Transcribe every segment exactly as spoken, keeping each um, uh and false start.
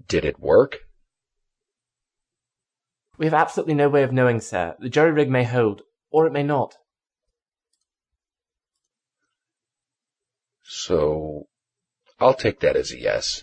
Did it work? We have absolutely no way of knowing, sir. The jury-rig may hold, or it may not. So, I'll take that as a yes.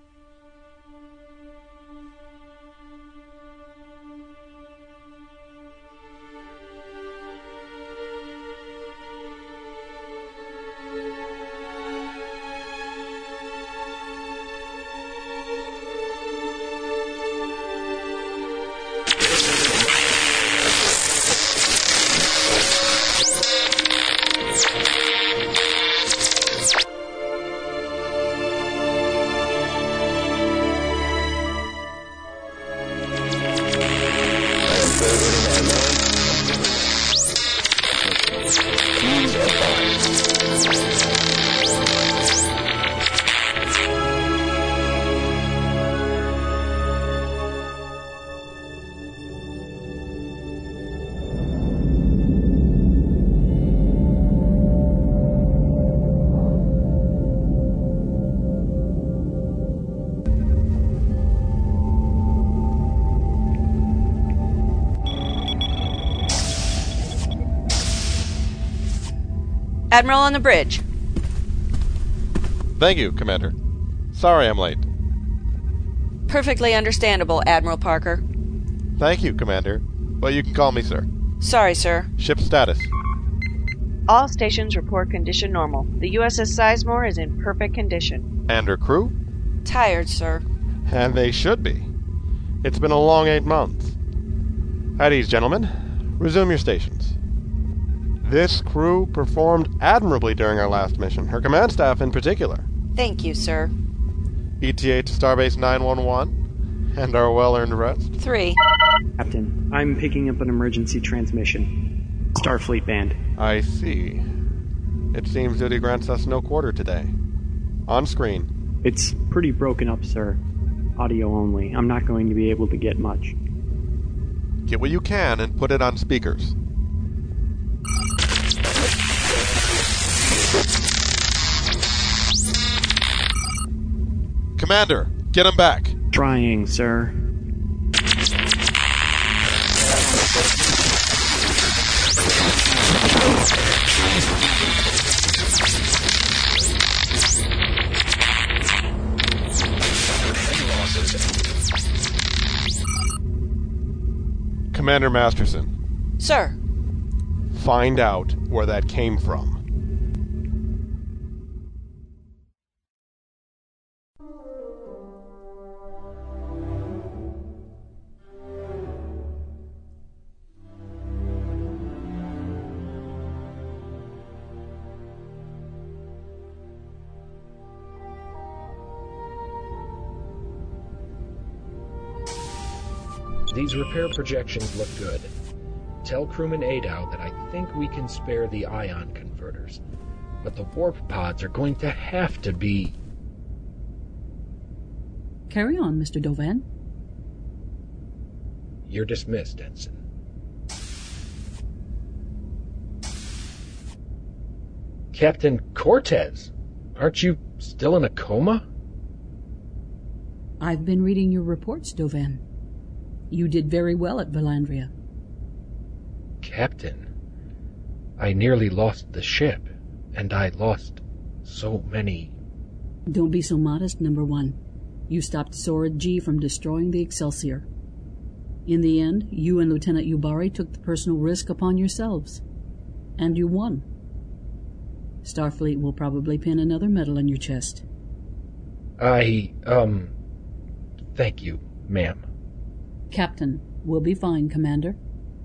Admiral on the bridge. Thank you, Commander. Sorry I'm late. Perfectly understandable, Admiral Parker. Thank you, Commander. But you can call me sir. Sorry, sir. Ship status. All stations report condition normal. The U S S Sizemore is in perfect condition. And her crew? Tired, sir. And they should be. It's been a long eight months. At ease, gentlemen. Resume your stations. This crew performed admirably during our last mission, her command staff in particular. Thank you, sir. E T A to Starbase nine one one, and our well-earned rest. Three. Captain, I'm picking up an emergency transmission. Starfleet band. I see. It seems duty grants us no quarter today. On screen. It's pretty broken up, sir. Audio only. I'm not going to be able to get much. Get what you can and put it on speakers. Commander, get him back. Trying, sir. Commander Masterson. Sir. Find out where that came from. These repair projections look good. Tell crewman Adow that I think we can spare the ion converters, but the warp pods are going to have to be... Carry on, Mister Dovan. You're dismissed, Ensign. Captain Cortez, aren't you still in a coma? I've been reading your reports, Dovan. You did very well at Valandria. Captain, I nearly lost the ship, and I lost so many... Don't be so modest, number one. You stopped Sora G from destroying the Excelsior. In the end, you and Lieutenant Yubari took the personal risk upon yourselves. And you won. Starfleet will probably pin another medal on your chest. I, um... Thank you, ma'am. Captain, we'll be fine, Commander.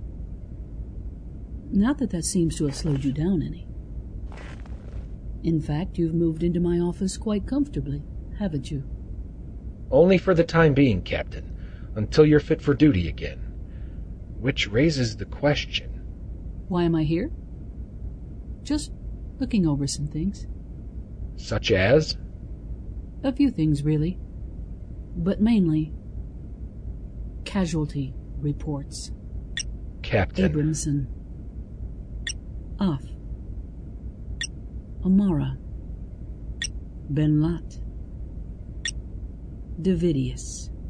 Not that that seems to have slowed you down any. In fact, you've moved into my office quite comfortably, haven't you? Only for the time being, Captain, until you're fit for duty again. Which raises the question... Why am I here? Just looking over some things. Such as? A few things, really. But mainly... casualty reports. Captain. Abramson. Off. Amara. Benlat. Davidius.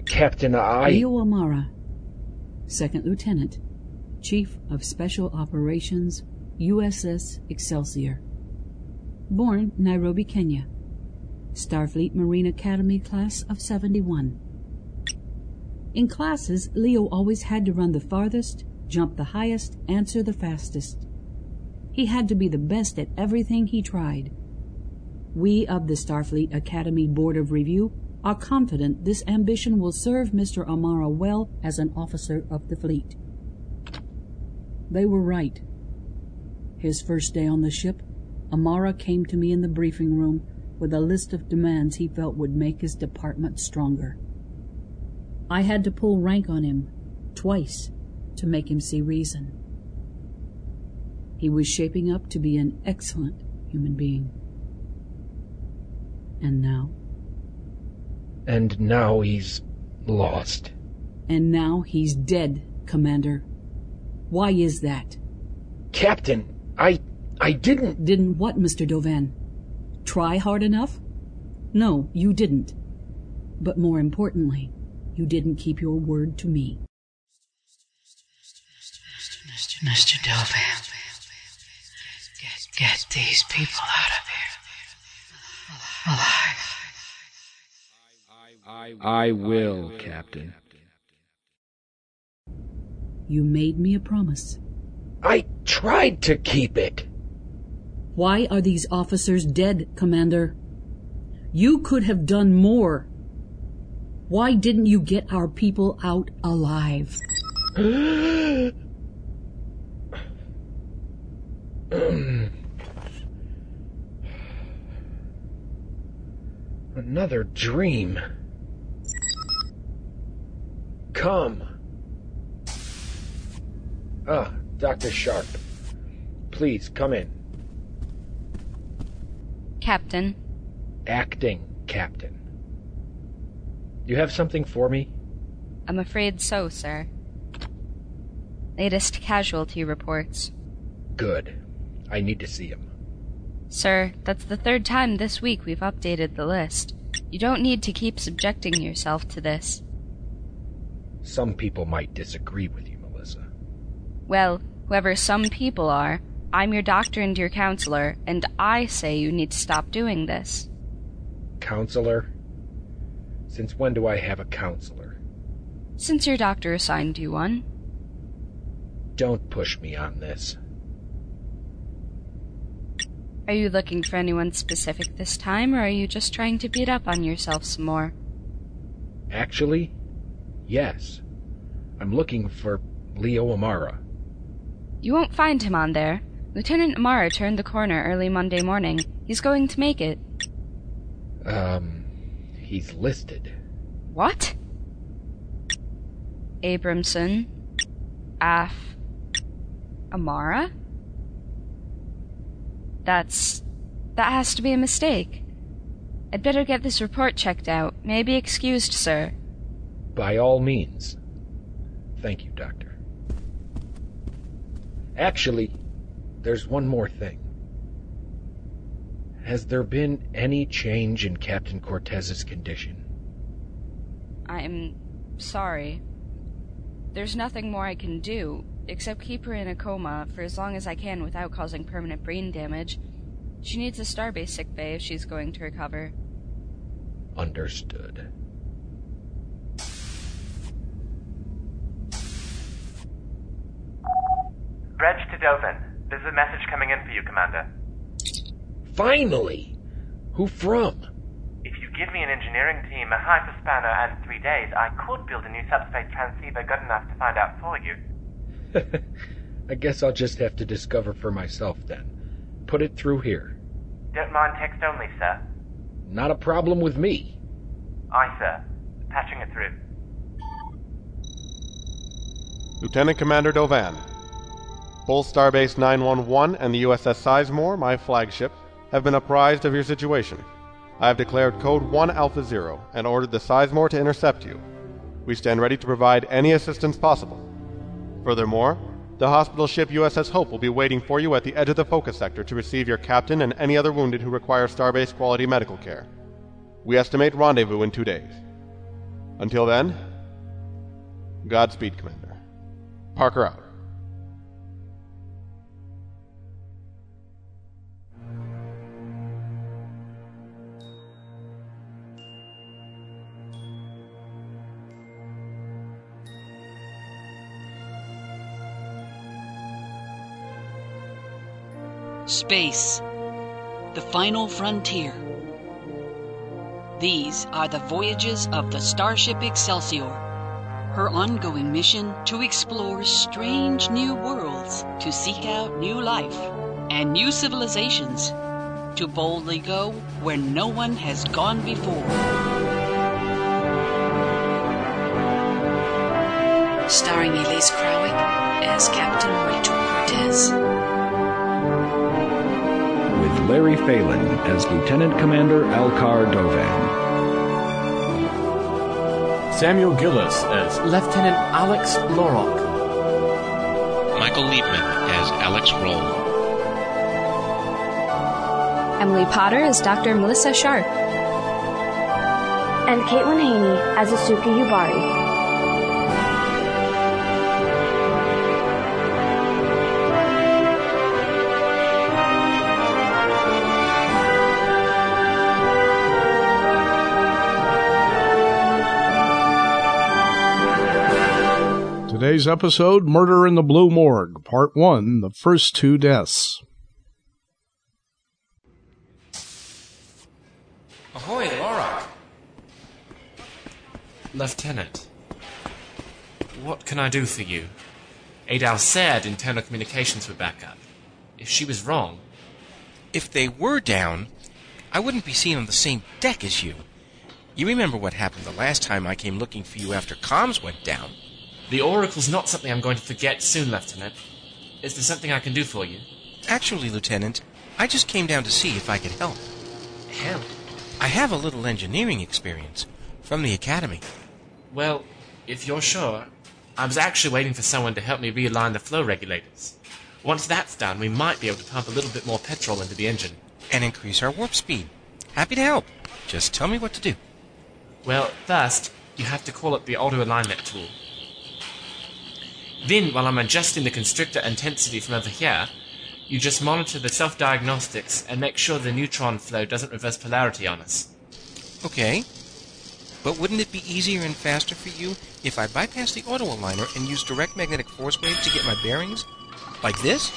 Captain, I... Leo Amara, Second Lieutenant, Chief of Special Operations, U S S Excelsior. Born Nairobi, Kenya. Starfleet Marine Academy class of seventy-one. In classes, Leo always had to run the farthest, jump the highest, answer the fastest. He had to be the best at everything he tried. We of the Starfleet Academy Board of Review are confident this ambition will serve Mister Amara well as an officer of the fleet. They were right. His first day on the ship, Amara came to me in the briefing room with a list of demands he felt would make his department stronger. I had to pull rank on him, twice, to make him see reason. He was shaping up to be an excellent human being. And now? And now he's lost. And now he's dead, Commander. Why is that? Captain, I... I didn't... Didn't what, Mister Dovan? Try hard enough? No, you didn't. But more importantly, you didn't keep your word to me. Mister Dovan, get, get these people out of here. Alive. I will, Captain. You made me a promise. I tried to keep it. Why are these officers dead, Commander? You could have done more. Why didn't you get our people out alive? Another dream. Come. Ah, Doctor Sharp. Please, come in. Captain. Acting Captain. You have something for me? I'm afraid so, sir. Latest casualty reports. Good. I need to see him. Sir, that's the third time this week we've updated the list. You don't need to keep subjecting yourself to this. Some people might disagree with you, Melissa. Well, whoever some people are, I'm your doctor and your counselor, and I say you need to stop doing this. Counselor? Since when do I have a counselor? Since your doctor assigned you one. Don't push me on this. Are you looking for anyone specific this time, or are you just trying to beat up on yourself some more? Actually, yes. I'm looking for Leo Amara. You won't find him on there. Lieutenant Amara turned the corner early Monday morning. He's going to make it. Um, he's listed. What? Abramson. Af. Amara? That's... that has to be a mistake. I'd better get this report checked out. May I be excused, sir? By all means. Thank you, Doctor. Actually, there's one more thing. Has there been any change in Captain Cortez's condition? I'm sorry. There's nothing more I can do, except keep her in a coma for as long as I can without causing permanent brain damage. She needs a starbase sickbay if she's going to recover. Understood. Reg to Dovin. There's a message coming in for you, Commander. Finally! Who from? If you give me an engineering team, a hyperspanner, and three days, I could build a new subspace transceiver good enough to find out for you. I guess I'll just have to discover for myself then. Put it through here. Don't mind text only, sir. Not a problem with me. Aye, sir. Patching it through. Lieutenant Commander Dovan. Both Starbase nine one one and the U S S Sizemore, my flagship, have been apprised of your situation. I have declared Code one Alpha Zero and ordered the Sizemore to intercept you. We stand ready to provide any assistance possible. Furthermore, the hospital ship U S S Hope will be waiting for you at the edge of the focus sector to receive your captain and any other wounded who require Starbase quality medical care. We estimate rendezvous in two days. Until then, Godspeed, Commander. Parker out. Space, the final frontier. These are the voyages of the Starship Excelsior. Her ongoing mission to explore strange new worlds, to seek out new life and new civilizations, to boldly go where no one has gone before. Starring Elise Krawick as Captain Rachel Cortez. With Larry Phelan as Lieutenant Commander Alcar Dovan. Samuel Gillis as Lieutenant Alex Lorok. Michael Liebman as Alex Roll. Emily Potter as Doctor Melissa Sharp. And Caitlin Haney as Asuka Yubari. Today's episode, Murder in the Blue Morgue, Part one, The First Two Deaths. Ahoy, Lorok! Lieutenant, what can I do for you? Adal said internal communications were back up. If she was wrong... If they were down, I wouldn't be seen on the same deck as you. You remember what happened the last time I came looking for you after comms went down. The Oracle's not something I'm going to forget soon, Lieutenant. Is there something I can do for you? Actually, Lieutenant, I just came down to see if I could help. Help? I have a little engineering experience from the Academy. Well, if you're sure, I was actually waiting for someone to help me realign the flow regulators. Once that's done, we might be able to pump a little bit more petrol into the engine. And increase our warp speed. Happy to help. Just tell me what to do. Well, first, you have to call up the auto-alignment tool. Then, while I'm adjusting the constrictor intensity from over here, you just monitor the self-diagnostics and make sure the neutron flow doesn't reverse polarity on us. Okay. But wouldn't it be easier and faster for you if I bypass the auto-aligner and use direct magnetic force waves to get my bearings? Like this?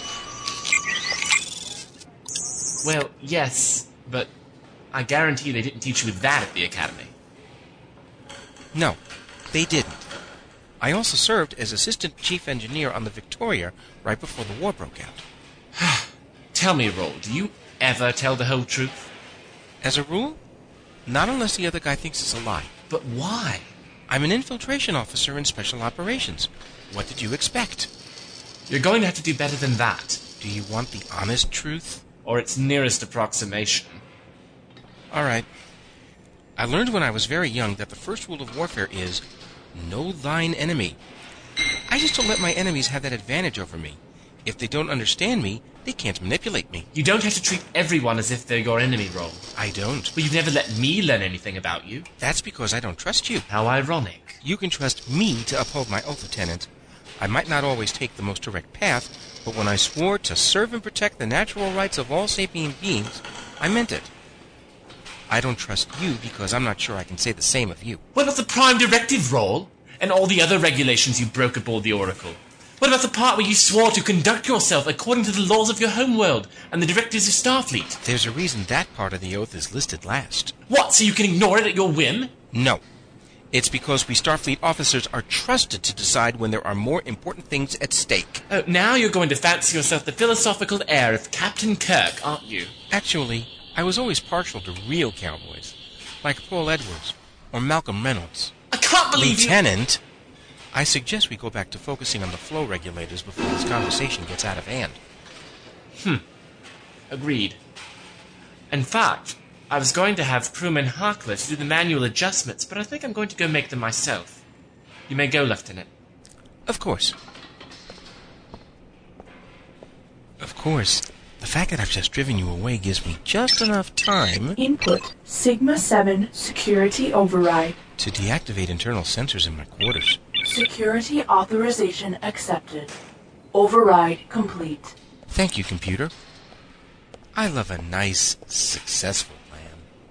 Well, yes, but I guarantee they didn't teach you that at the Academy. No, they didn't. I also served as Assistant Chief Engineer on the Victoria right before the war broke out. Tell me, Roll, do you ever tell the whole truth? As a rule, not unless the other guy thinks it's a lie. But why? I'm an infiltration officer in Special Operations. What did you expect? You're going to have to do better than that. Do you want the honest truth? Or its nearest approximation. All right. I learned when I was very young that the first rule of warfare is, know thine enemy. I used to let my enemies have that advantage over me. If they don't understand me, they can't manipulate me. You don't have to treat everyone as if they're your enemy, Roll. I don't. But you've never let me learn anything about you. That's because I don't trust you. How ironic. You can trust me to uphold my oath, Lieutenant. I might not always take the most direct path, but when I swore to serve and protect the natural rights of all sapient beings, I meant it. I don't trust you because I'm not sure I can say the same of you. What about the Prime Directive, Roll? And all the other regulations you broke aboard the Oracle? What about the part where you swore to conduct yourself according to the laws of your homeworld and the directives of Starfleet? There's a reason that part of the oath is listed last. What, so you can ignore it at your whim? No. It's because we Starfleet officers are trusted to decide when there are more important things at stake. Oh, now you're going to fancy yourself the philosophical heir of Captain Kirk, aren't you? Actually, I was always partial to real cowboys, like Paul Edwards or Malcolm Reynolds. I can't believe Lieutenant, you... I suggest we go back to focusing on the flow regulators before this conversation gets out of hand. Hmm. Agreed. In fact, I was going to have crewman Harkless do the manual adjustments, but I think I'm going to go make them myself. You may go, Lieutenant. Of course. Of course. The fact that I've just driven you away gives me just enough time... Input Sigma seven security override. ...to deactivate internal sensors in my quarters. Security authorization accepted. Override complete. Thank you, computer. I love a nice, successful plan.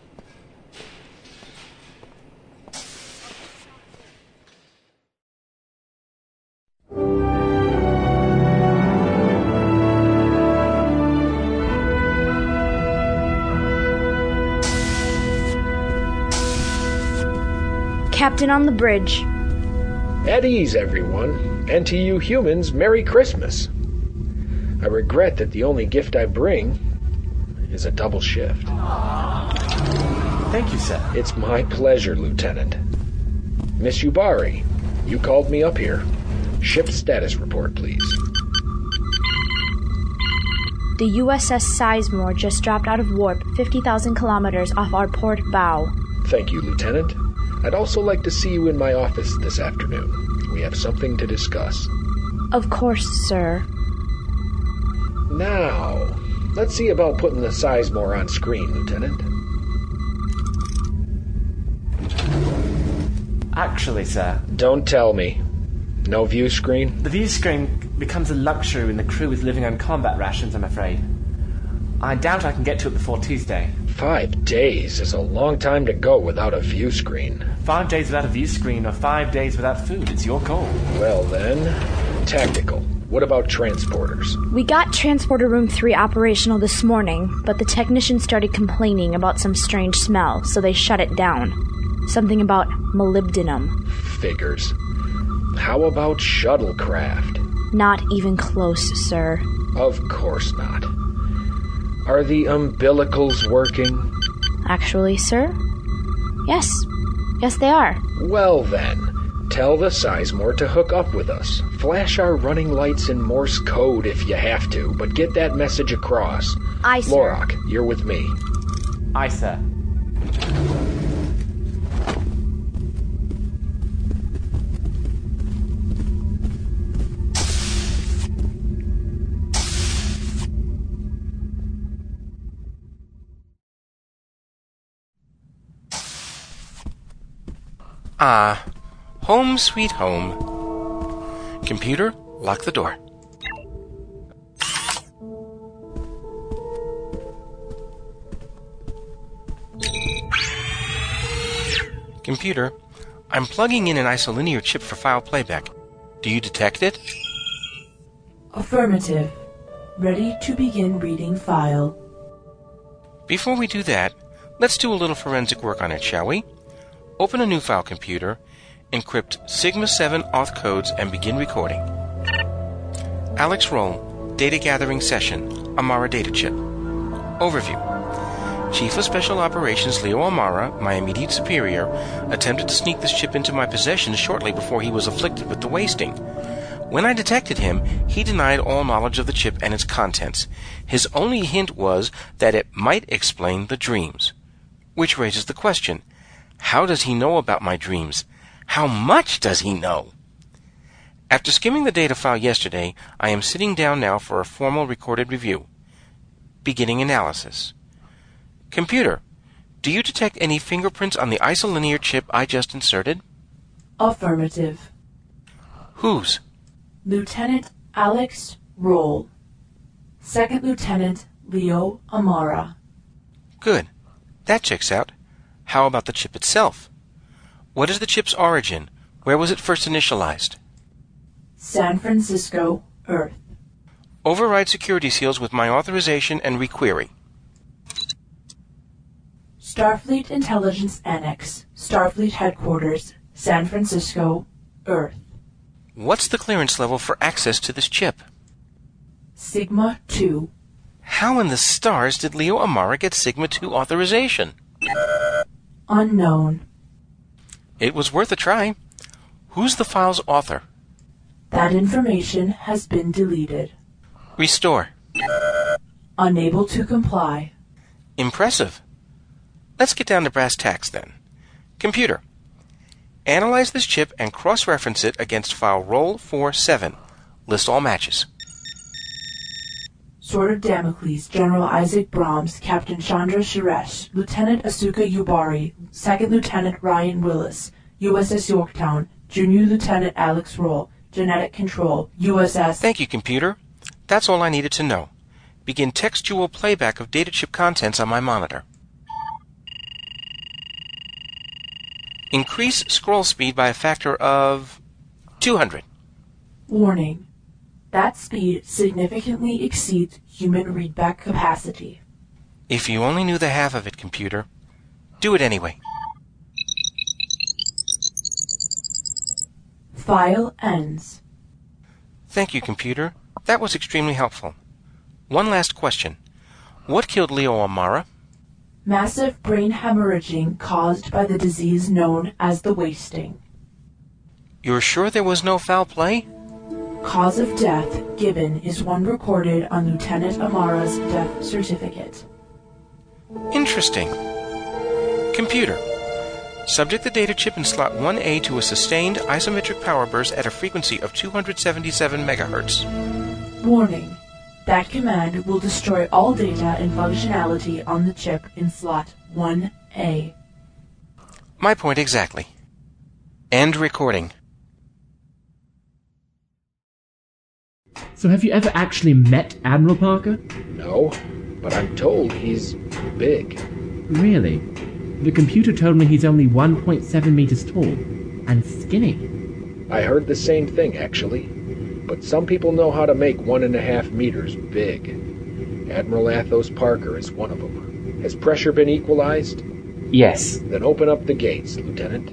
Captain on the bridge. At ease, everyone, and to you humans, Merry Christmas. I regret that the only gift I bring is a double shift. Thank you, sir. It's my pleasure, Lieutenant. Miss Yubari, you called me up here. Ship status report, please. The U S S Sizemore just dropped out of warp fifty thousand kilometers off our port bow. Thank you, Lieutenant. I'd also like to see you in my office this afternoon. We have something to discuss. Of course, sir. Now, let's see about putting the Sizemore on screen, Lieutenant. Actually, sir. Don't tell me. No view screen? The view screen becomes a luxury when the crew is living on combat rations, I'm afraid. I doubt I can get to it before Tuesday. Five days is a long time to go without a view screen. Five days without a view screen or five days without food. It's your call. Well then, tactical. What about transporters? We got Transporter Room three operational this morning, but the technician started complaining about some strange smell, so they shut it down. Something about molybdenum. Figures. How about shuttlecraft? Not even close, sir. Of course not. Are the umbilicals working? Actually, sir? Yes. Yes, they are. Well then, tell the Sizemore to hook up with us. Flash our running lights in Morse code if you have to, but get that message across. Aye, sir. Lorak, you're with me. Aye, sir. Ah, home sweet home. Computer, lock the door. Computer, I'm plugging in an isolinear chip for file playback. Do you detect it? Affirmative. Ready to begin reading file. Before we do that, let's do a little forensic work on it, shall we? Open a new file, computer, encrypt Sigma seven auth codes, and begin recording. Alex Roll, Data Gathering Session, Amara Data Chip. Overview. Chief of Special Operations Leo Amara, my immediate superior, attempted to sneak this chip into my possession shortly before he was afflicted with the wasting. When I detected him, he denied all knowledge of the chip and its contents. His only hint was that it might explain the dreams. Which raises the question, how does he know about my dreams? How much does he know? After skimming the data file yesterday, I am sitting down now for a formal recorded review. Beginning analysis. Computer, do you detect any fingerprints on the isolinear chip I just inserted? Affirmative. Whose? Lieutenant Alex Roll. Second Lieutenant Leo Amara. Good. That checks out. How about the chip itself? What is the chip's origin? Where was it first initialized? San Francisco, Earth. Override security seals with my authorization and requery. Starfleet Intelligence Annex, Starfleet Headquarters, San Francisco, Earth. What's the clearance level for access to this chip? Sigma two. How in the stars did Leo Amara get Sigma two authorization? Unknown. It was worth a try. Who's the file's author? That information has been deleted. Restore. Unable to comply. Impressive. Let's get down to brass tacks then. Computer, analyze this chip and cross-reference it against file roll four seven. List all matches. Sword of Damocles, General Isaac Brahms, Captain Chandra Suresh, Lieutenant Asuka Yubari, Second Lieutenant Ryan Willis, U S S Yorktown, Junior Lieutenant Alex Roll, Genetic Control, U S S... Thank you, computer. That's all I needed to know. Begin textual playback of data chip contents on my monitor. Increase scroll speed by a factor of two hundred. Warning. That speed significantly exceeds human readback capacity. If you only knew the half of it, computer. Do it anyway. File ends. Thank you, computer. That was extremely helpful. One last question. What killed Leo Amara? Massive brain hemorrhaging caused by the disease known as the wasting. You're sure there was no foul play? Cause of death given is one recorded on Lieutenant Amara's death certificate. Interesting. Computer. Subject the data chip in slot one A to a sustained isometric power burst at a frequency of two hundred seventy-seven megahertz. Warning. That command will destroy all data and functionality on the chip in slot one A. My point exactly. End recording. So have you ever actually met Admiral Parker? No, but I'm told he's big. Really? The computer told me he's only one point seven meters tall and skinny. I heard the same thing, actually. But some people know how to make one and a half meters big. Admiral Athos Parker is one of them. Has pressure been equalized? Yes. Then open up the gates, Lieutenant.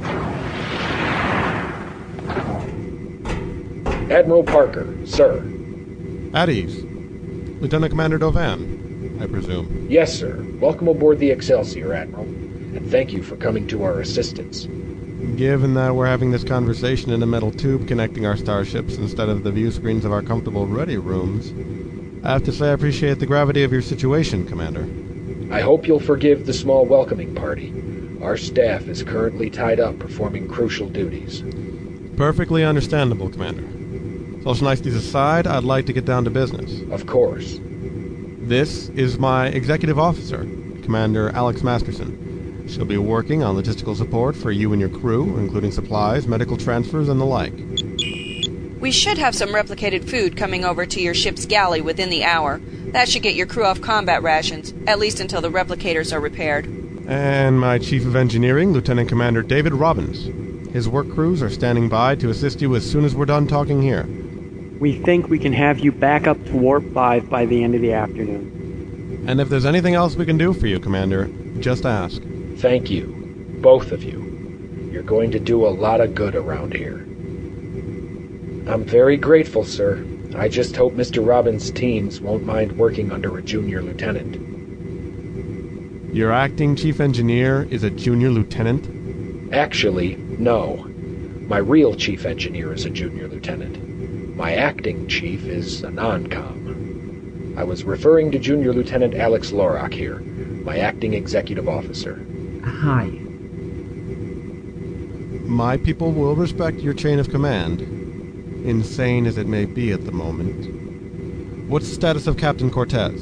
Admiral Parker, sir. At ease. Lieutenant Commander Dovan, I presume. Yes, sir. Welcome aboard the Excelsior, Admiral. And thank you for coming to our assistance. Given that we're having this conversation in a metal tube connecting our starships instead of the view screens of our comfortable ready rooms, I have to say I appreciate the gravity of your situation, Commander. I hope you'll forgive the small welcoming party. Our staff is currently tied up performing crucial duties. Perfectly understandable, Commander. Social niceties aside, I'd like to get down to business. Of course. This is my executive officer, Commander Alex Masterson. She'll be working on logistical support for you and your crew, including supplies, medical transfers, and the like. We should have some replicated food coming over to your ship's galley within the hour. That should get your crew off combat rations, at least until the replicators are repaired. And my Chief of Engineering, Lieutenant Commander David Robbins. His work crews are standing by to assist you as soon as we're done talking here. We think we can have you back up to Warp five by the end of the afternoon. And if there's anything else we can do for you, Commander, just ask. Thank you, both of you. You're going to do a lot of good around here. I'm very grateful, sir. I just hope Mister Robbins' teams won't mind working under a junior lieutenant. Your acting chief engineer is a junior lieutenant? Actually, no. My real chief engineer is a junior lieutenant. My acting chief is a non-com. I was referring to Junior Lieutenant Alex Lorak here, my acting executive officer. Hi. My people will respect your chain of command, insane as it may be at the moment. What's the status of Captain Cortez?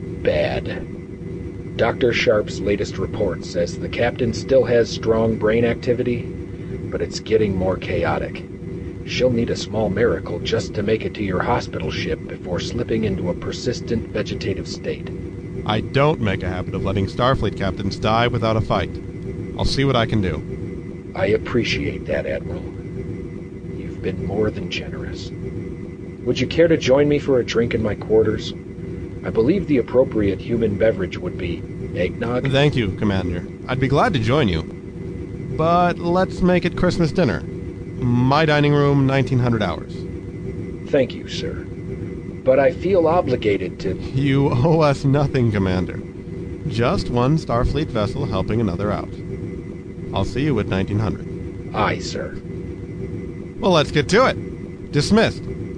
Bad. Doctor Sharp's latest report says the captain still has strong brain activity, but it's getting more chaotic. She'll need a small miracle just to make it to your hospital ship before slipping into a persistent vegetative state. I don't make a habit of letting Starfleet captains die without a fight. I'll see what I can do. I appreciate that, Admiral. You've been more than generous. Would you care to join me for a drink in my quarters? I believe the appropriate human beverage would be eggnog. Thank you, Commander. I'd be glad to join you. But let's make it Christmas dinner. My dining room, nineteen hundred hours. Thank you, sir. But I feel obligated to... You owe us nothing, Commander. Just one Starfleet vessel helping another out. I'll see you at nineteen hundred. Aye, sir. Well, let's get to it. Dismissed.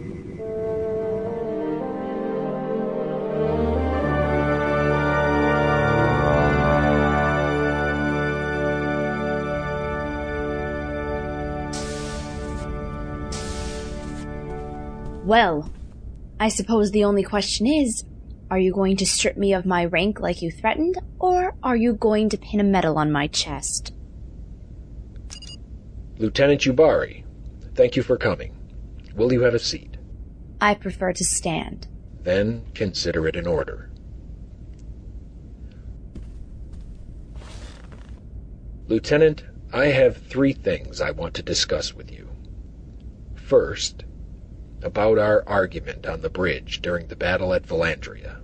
Well, I suppose the only question is, are you going to strip me of my rank like you threatened, or are you going to pin a medal on my chest? Lieutenant Yubari, thank you for coming. Will you have a seat? I prefer to stand. Then consider it an order. Lieutenant, I have three things I want to discuss with you. First, about our argument on the bridge during the battle at Valandria.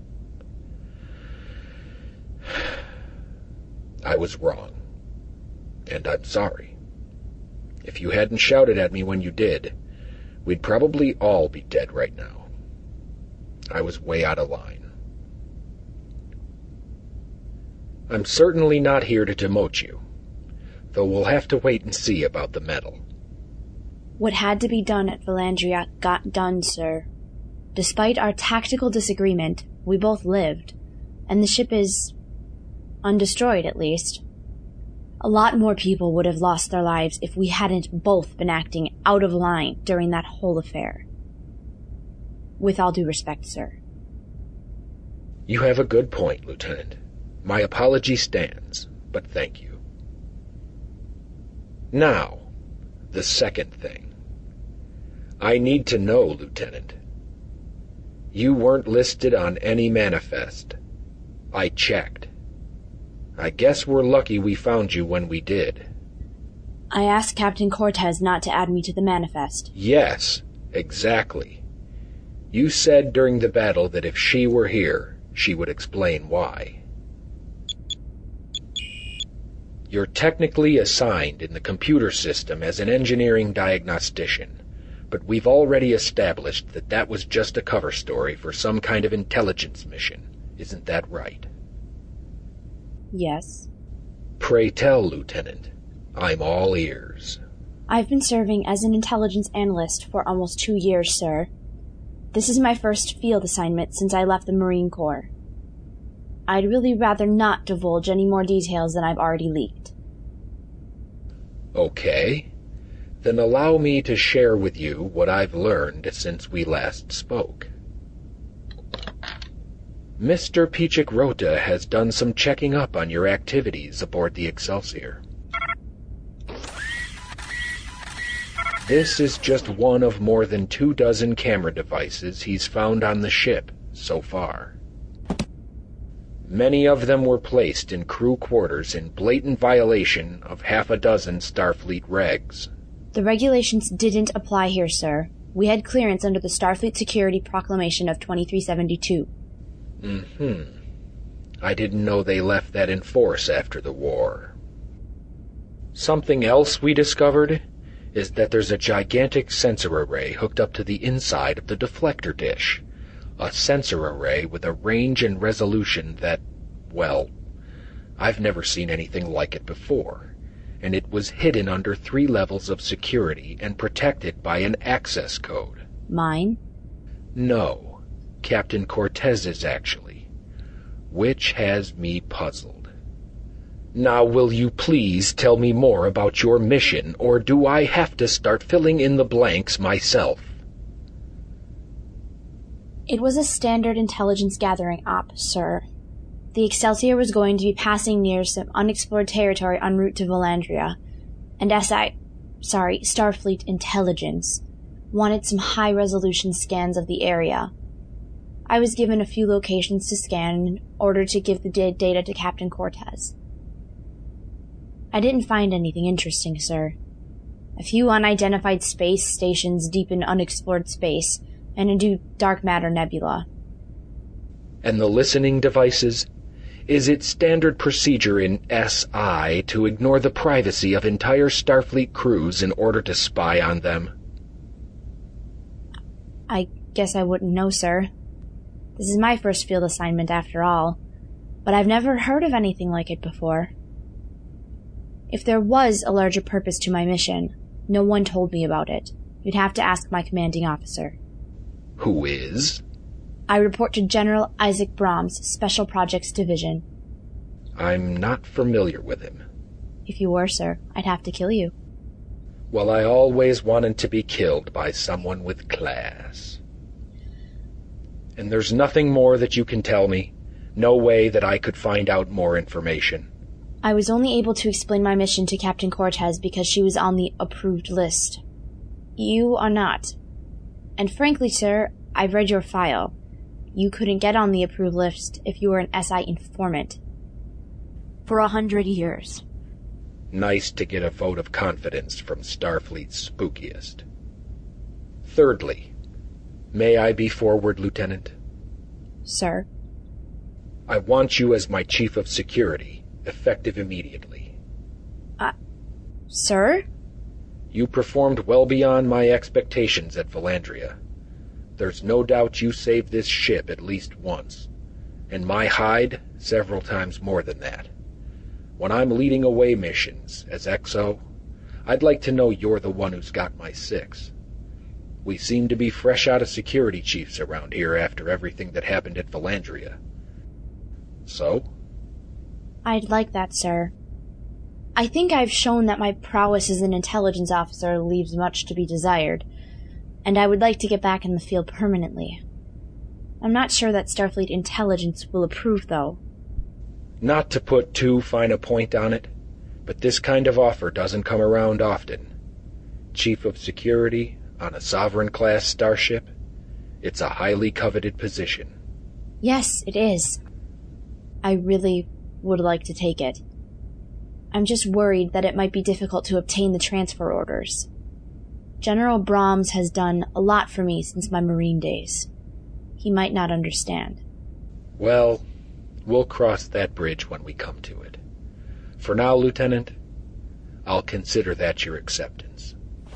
I was wrong, and I'm sorry. If you hadn't shouted at me when you did, we'd probably all be dead right now. I was way out of line. I'm certainly not here to demote you, though we'll have to wait and see about the medal. What had to be done at Valandria got done, sir. Despite our tactical disagreement, we both lived, and the ship is undestroyed, at least. A lot more people would have lost their lives if we hadn't both been acting out of line during that whole affair. With all due respect, sir. You have a good point, Lieutenant. My apology stands, but thank you. Now, the second thing. I need to know, Lieutenant. You weren't listed on any manifest. I checked. I guess we're lucky we found you when we did. I asked Captain Cortez not to add me to the manifest. Yes, exactly. You said during the battle that if she were here, she would explain why. You're technically assigned in the computer system as an engineering diagnostician, but we've already established that that was just a cover story for some kind of intelligence mission. Isn't that right? Yes. Pray tell, Lieutenant. I'm all ears. I've been serving as an intelligence analyst for almost two years, sir. This is my first field assignment since I left the Marine Corps. I'd really rather not divulge any more details than I've already leaked. Okay. Then allow me to share with you what I've learned since we last spoke. Mister Pichik-Rota has done some checking up on your activities aboard the Excelsior. This is just one of more than two dozen camera devices he's found on the ship so far. Many of them were placed in crew quarters in blatant violation of half a dozen Starfleet regs. The regulations didn't apply here, sir. We had clearance under the Starfleet Security Proclamation of twenty-three seventy-two. Mm-hmm. I didn't know they left that in force after the war. Something else we discovered is that there's a gigantic sensor array hooked up to the inside of the deflector dish. A sensor array with a range and resolution that, well, I've never seen anything like it before, and it was hidden under three levels of security and protected by an access code. Mine? No. Captain Cortez's, actually, which has me puzzled. Now will you please tell me more about your mission, or do I have to start filling in the blanks myself? It was a standard intelligence gathering op, sir. The Excelsior was going to be passing near some unexplored territory en route to Valandria, and S I... sorry, Starfleet Intelligence wanted some high-resolution scans of the area. I was given a few locations to scan in order to give the data to Captain Cortez. I didn't find anything interesting, sir. A few unidentified space stations deep in unexplored space, and a new dark matter nebula. And the listening devices? Is it standard procedure in S I to ignore the privacy of entire Starfleet crews in order to spy on them? I guess I wouldn't know, sir. This is my first field assignment after all, but I've never heard of anything like it before. If there was a larger purpose to my mission, no one told me about it. You'd have to ask my commanding officer. Who is? I report to General Isaac Brahms, Special Projects Division. I'm not familiar with him. If you were, sir, I'd have to kill you. Well, I always wanted to be killed by someone with class. And there's nothing more that you can tell me? No way that I could find out more information? I was only able to explain my mission to Captain Cortez because she was on the approved list. You are not. And frankly, sir, I've read your file. You couldn't get on the approved list if you were an S I informant. For a hundred years. Nice to get a vote of confidence from Starfleet's spookiest. Thirdly, may I be forward, Lieutenant? Sir? I want you as my Chief of Security, effective immediately. Uh, sir? You performed well beyond my expectations at Valandria. There's no doubt you saved this ship at least once, and my hide several times more than that. When I'm leading away missions as X O, I'd like to know you're the one who's got my six. We seem to be fresh out of security chiefs around here after everything that happened at Valandria. So? I'd like that, sir. I think I've shown that my prowess as an intelligence officer leaves much to be desired, and I would like to get back in the field permanently. I'm not sure that Starfleet intelligence will approve, though. Not to put too fine a point on it, but this kind of offer doesn't come around often. Chief of Security on a Sovereign-class starship, it's a highly coveted position. Yes, it is. I really would like to take it. I'm just worried that it might be difficult to obtain the transfer orders. General Brahms has done a lot for me since my Marine days. He might not understand. Well, we'll cross that bridge when we come to it. For now, Lieutenant, I'll consider that your acceptance.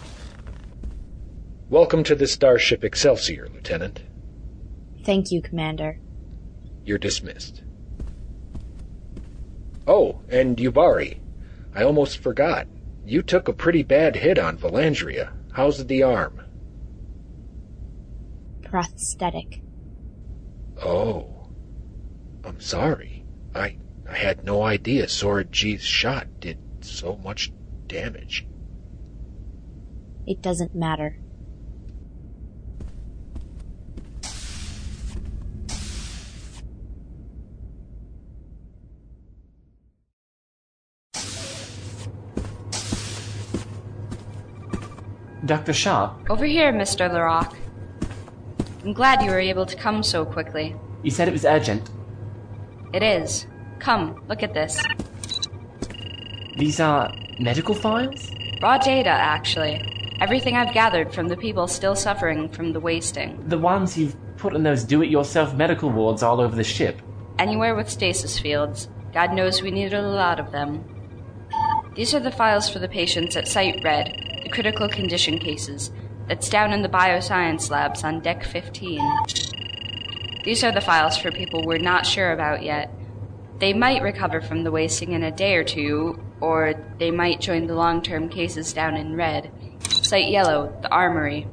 Welcome to the Starship Excelsior, Lieutenant. Thank you, Commander. You're dismissed. Oh, and Yubari, I almost forgot. You took a pretty bad hit on Valandria. How's the arm? Prosthetic. Oh. I'm sorry. I I had no idea Sora G's shot did so much damage. It doesn't matter. Doctor Sharp? Over here, Mister LaRock. I'm glad you were able to come so quickly. You said it was urgent. It is. Come, look at this. These are medical files? Raw data, actually. Everything I've gathered from the people still suffering from the wasting. The ones you've put in those do-it-yourself medical wards all over the ship. Anywhere with stasis fields. God knows we needed a lot of them. These are the files for the patients at Site Red, the critical condition cases. That's down in the bioscience labs on Deck fifteen. These are the files for people we're not sure about yet. They might recover from the wasting in a day or two, or they might join the long-term cases down in Red. Site Yellow, the Armory.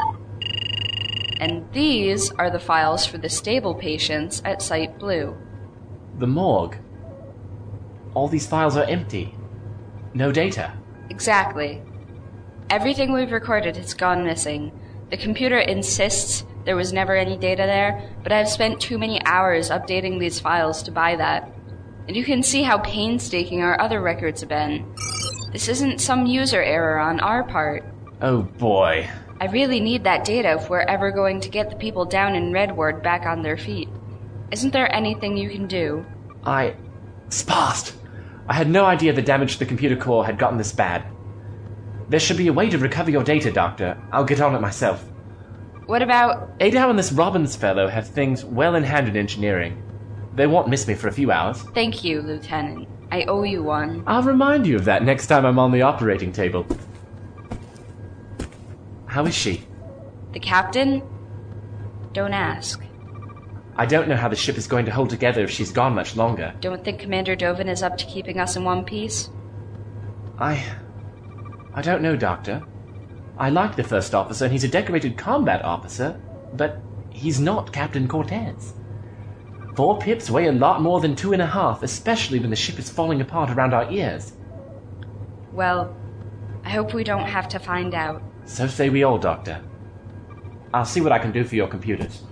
And these are the files for the stable patients at Site Blue. The morgue. All these files are empty. No data. Exactly. Everything we've recorded has gone missing. The computer insists there was never any data there, but I've spent too many hours updating these files to buy that. And you can see how painstaking our other records have been. This isn't some user error on our part. Oh boy. I really need that data if we're ever going to get the people down in Red Ward back on their feet. Isn't there anything you can do? I... Spast! I had no idea the damage to the computer core had gotten this bad. There should be a way to recover your data, Doctor. I'll get on it myself. What about... Adao and this Robbins fellow have things well in hand in engineering. They won't miss me for a few hours. Thank you, Lieutenant. I owe you one. I'll remind you of that next time I'm on the operating table. How is she? The captain? Don't ask. I don't know how the ship is going to hold together if she's gone much longer. Don't think Commander Dovin is up to keeping us in one piece? I... I don't know, Doctor. I like the First Officer, and he's a decorated combat officer, but he's not Captain Cortez. Four pips weigh a lot more than two and a half, especially when the ship is falling apart around our ears. Well, I hope we don't have to find out. So say we all, Doctor. I'll see what I can do for your computers.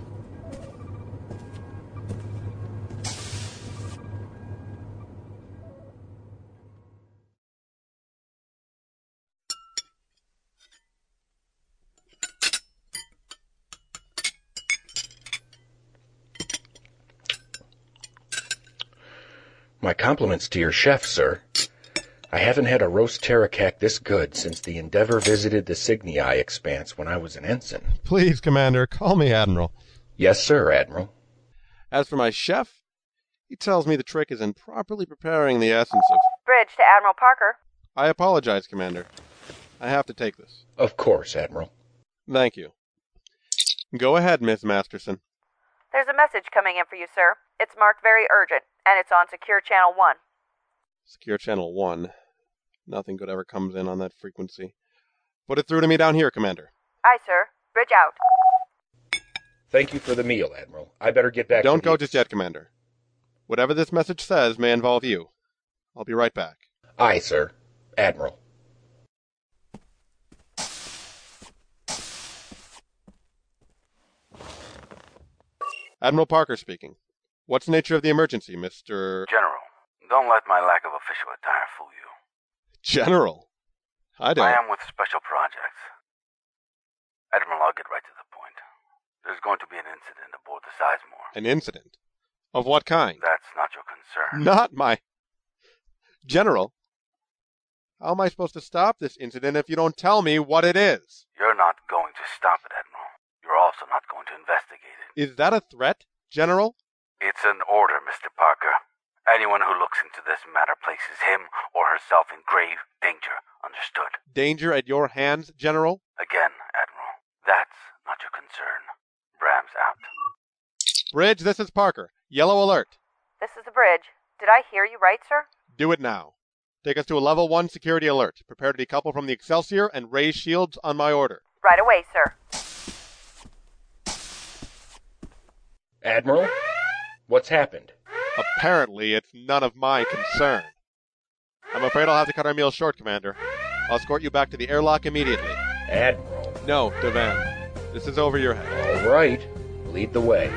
My compliments to your chef, sir. I haven't had a roast pterocac this good since the Endeavour visited the Cygnii expanse when I was an ensign. Please, Commander, call me Admiral. Yes, sir, Admiral. As for my chef, he tells me the trick is in properly preparing the essence of... Bridge to Admiral Parker. I apologize, Commander. I have to take this. Of course, Admiral. Thank you. Go ahead, Miss Masterson. There's a message coming in for you, sir. It's marked very urgent, and it's on Secure Channel one. Secure Channel one. Nothing good ever comes in on that frequency. Put it through to me down here, Commander. Aye, sir. Bridge out. Thank you for the meal, Admiral. I better get back Don't to go the... just yet, Commander. Whatever this message says may involve you. I'll be right back. Aye, sir. Admiral. Admiral Parker speaking. What's the nature of the emergency, Mister... General, don't let my lack of official attire fool you. General? I don't... I am with Special Projects. Admiral, I'll get right to the point. There's going to be an incident aboard the Sizemore. An incident? Of what kind? That's not your concern. Not my... General, how am I supposed to stop this incident if you don't tell me what it is? You're not going to stop it, Admiral. You're also not going to investigate it. Is that a threat, General? It's an order, Mister Parker. Anyone who looks into this matter places him or herself in grave danger. Understood? Danger at your hands, General? Again, Admiral. That's not your concern. Bram's out. Bridge, this is Parker. Yellow alert. This is the Bridge. Did I hear you right, sir? Do it now. Take us to a level one security alert. Prepare to decouple from the Excelsior and raise shields on my order. Right away, sir. Admiral? What's happened? Apparently, it's none of my concern. I'm afraid I'll have to cut our meal short, Commander. I'll escort you back to the airlock immediately. Admiral. No, Devan. This is over your head. All right. Lead the way.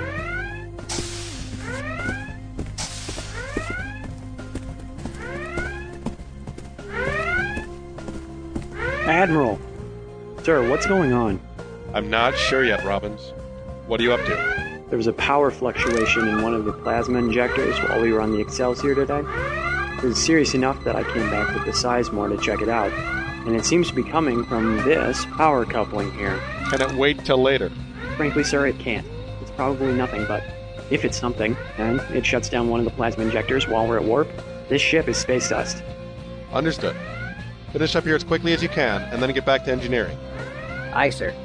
Admiral. Sir, what's going on? I'm not sure yet, Robbins. What are you up to? There was a power fluctuation in one of the plasma injectors while we were on the Excelsior today. It was serious enough that I came back with the Sizemore to check it out, and it seems to be coming from this power coupling here. Can it wait till later? Frankly, sir, it can't. It's probably nothing, but if it's something, and it shuts down one of the plasma injectors while we're at warp, this ship is space dust. Understood. Finish up here as quickly as you can, and then get back to engineering. Aye, sir.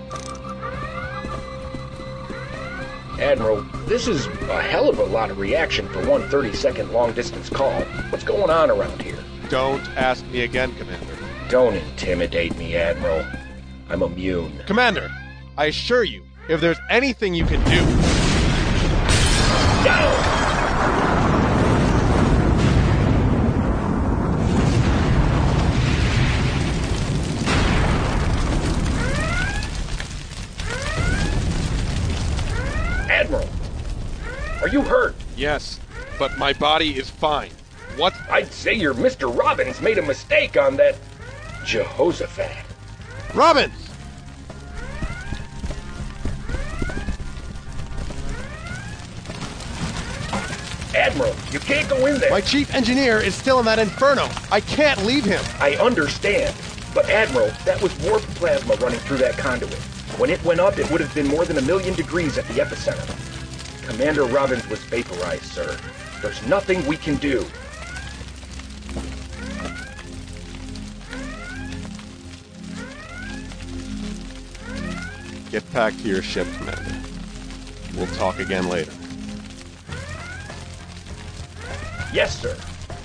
Admiral, this is a hell of a lot of reaction for one thirty-second long-distance call. What's going on around here? Don't ask me again, Commander. Don't intimidate me, Admiral. I'm immune. Commander, I assure you, if there's anything you can do... Down! Admiral, are you hurt? Yes, but my body is fine. What? I'd say your Mister Robbins made a mistake on that Jehoshaphat. Robbins! Admiral, you can't go in there. My chief engineer is still in that inferno. I can't leave him. I understand. But Admiral, that was warp plasma running through that conduit. When it went up, it would have been more than a million degrees at the epicenter. Commander Robbins was vaporized, sir. There's nothing we can do. Get back to your ship, Commander. We'll talk again later. Yes, sir.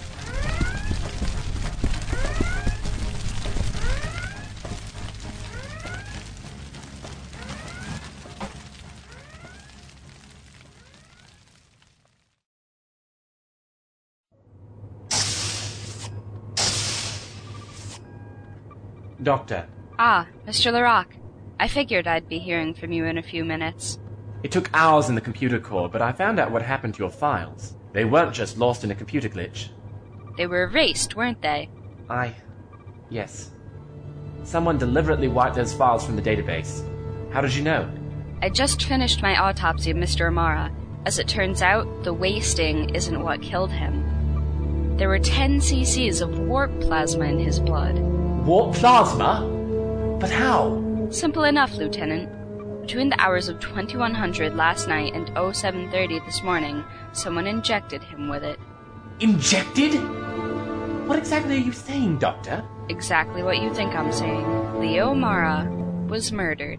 Doctor. Ah, Mister Larocque. I figured I'd be hearing from you in a few minutes. It took hours in the computer core, but I found out what happened to your files. They weren't just lost in a computer glitch. They were erased, weren't they? I... yes. Someone deliberately wiped those files from the database. How did you know? I just finished my autopsy of Mister Amara. As it turns out, the wasting isn't what killed him. There were ten cc's of warp plasma in his blood. Warp plasma? But how? Simple enough, Lieutenant. Between the hours of twenty-one hundred last night and oh seven thirty this morning, someone injected him with it. Injected? What exactly are you saying, Doctor? Exactly what you think I'm saying. Leo Mara was murdered.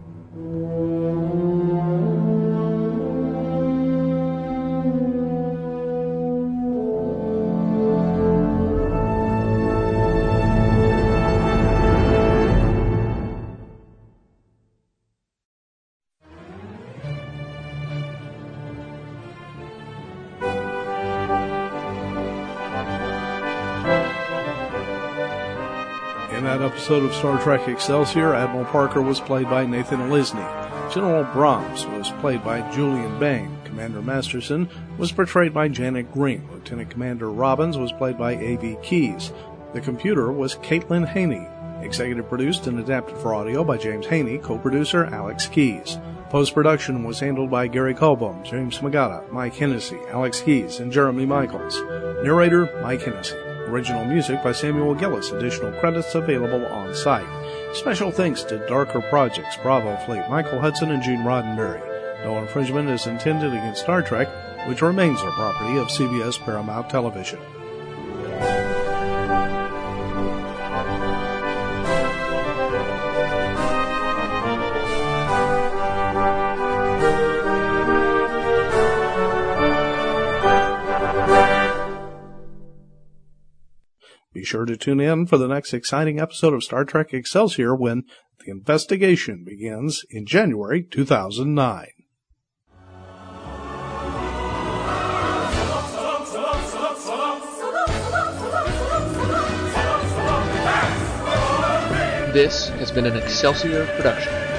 In that episode of Star Trek Excelsior, Admiral Parker was played by Nathan Lisney. General Brahms was played by Julian Bain. Commander Masterson was portrayed by Janet Green. Lieutenant Commander Robbins was played by A V Keyes. The computer was Caitlin Haney. Executive produced and adapted for audio by James Haney, co-producer Alex Keyes. Post-production was handled by Gary Colbom, James Magada, Mike Hennessy, Alex Keyes, and Jeremy Michaels. Narrator, Mike Hennessy. Original music by Samuel Gillis. Additional credits available on site. Special thanks to Darker Projects, Bravo Fleet, Michael Hudson, and Gene Roddenberry. No infringement is intended against Star Trek, which remains the property of C B S Paramount Television. Be sure to tune in for the next exciting episode of Star Trek Excelsior when the investigation begins in January two thousand nine. This has been an Excelsior production.